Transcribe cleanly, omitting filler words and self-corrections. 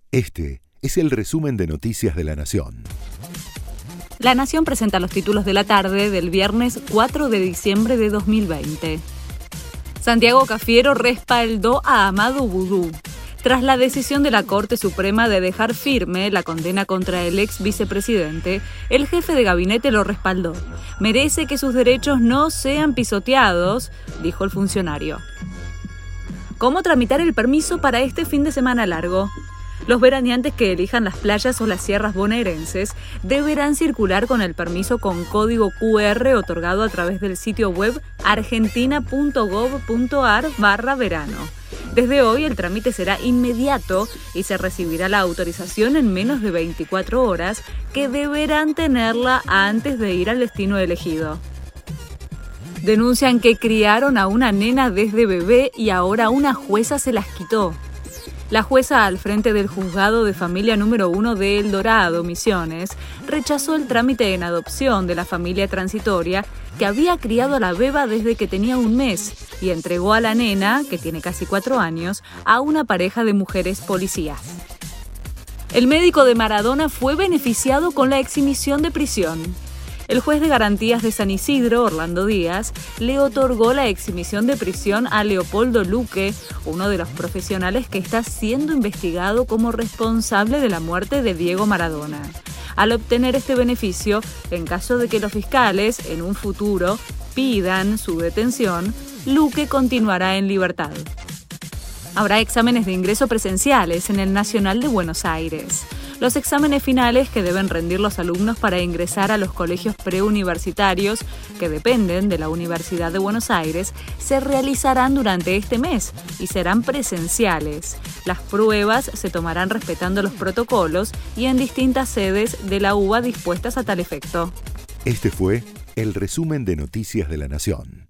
Este es el resumen de Noticias de la Nación. La Nación presenta los títulos de la tarde del viernes 4 de diciembre de 2020. Santiago Cafiero respaldó a Amadou Boudou. Tras la decisión de la Corte Suprema de dejar firme la condena contra el ex vicepresidente, el jefe de gabinete lo respaldó. Merece que sus derechos no sean pisoteados, dijo el funcionario. ¿Cómo tramitar el permiso para este fin de semana largo? Los veraneantes que elijan las playas o las sierras bonaerenses deberán circular con el permiso con código QR otorgado a través del sitio web argentina.gov.ar/verano. Desde hoy el trámite será inmediato y se recibirá la autorización en menos de 24 horas, que deberán tenerla antes de ir al destino elegido. Denuncian que criaron a una nena desde bebé y ahora una jueza se las quitó. La jueza al frente del juzgado de familia número 1 de El Dorado, Misiones, rechazó el trámite en adopción de la familia transitoria que había criado a la beba desde que tenía un mes y entregó a la nena, que tiene casi 4 años, a una pareja de mujeres policías. El médico de Maradona fue beneficiado con la exhibición de prisión. El juez de garantías de San Isidro, Orlando Díaz, le otorgó la exhibición de prisión a Leopoldo Luque, uno de los profesionales que está siendo investigado como responsable de la muerte de Diego Maradona. Al obtener este beneficio, en caso de que los fiscales, en un futuro, pidan su detención, Luque continuará en libertad. Habrá exámenes de ingreso presenciales en el Nacional de Buenos Aires. Los exámenes finales que deben rendir los alumnos para ingresar a los colegios preuniversitarios, que dependen de la Universidad de Buenos Aires, se realizarán durante este mes y serán presenciales. Las pruebas se tomarán respetando los protocolos y en distintas sedes de la UBA dispuestas a tal efecto. Este fue el resumen de Noticias de la Nación.